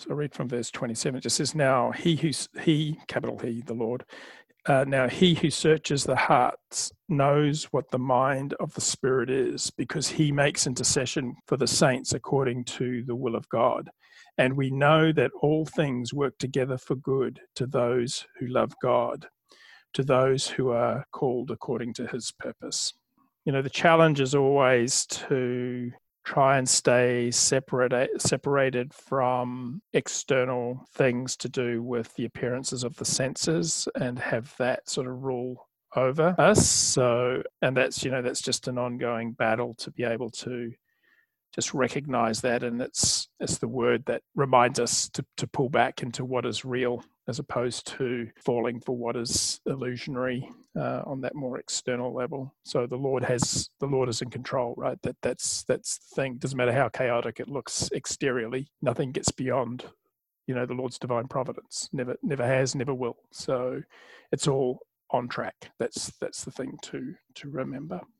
So I read from verse 27. It just says, now capital He, the Lord, now he who searches the hearts knows what the mind of the Spirit is, because he makes intercession for the saints according to the will of God. And we know that all things work together for good to those who love God, to those who are called according to his purpose. The challenge is always to try and stay separated from external things to do with the appearances of the senses and have that sort of rule over us. So, and that's just an ongoing battle to be able to just recognize that, and it's the word that reminds us to pull back into what is real, as opposed to falling for what is illusionary on that more external level. So the Lord is in control, right? That's the thing. Doesn't matter how chaotic it looks exteriorly, nothing gets beyond, the Lord's divine providence. Never has, never will. So it's all on track. That's the thing to remember.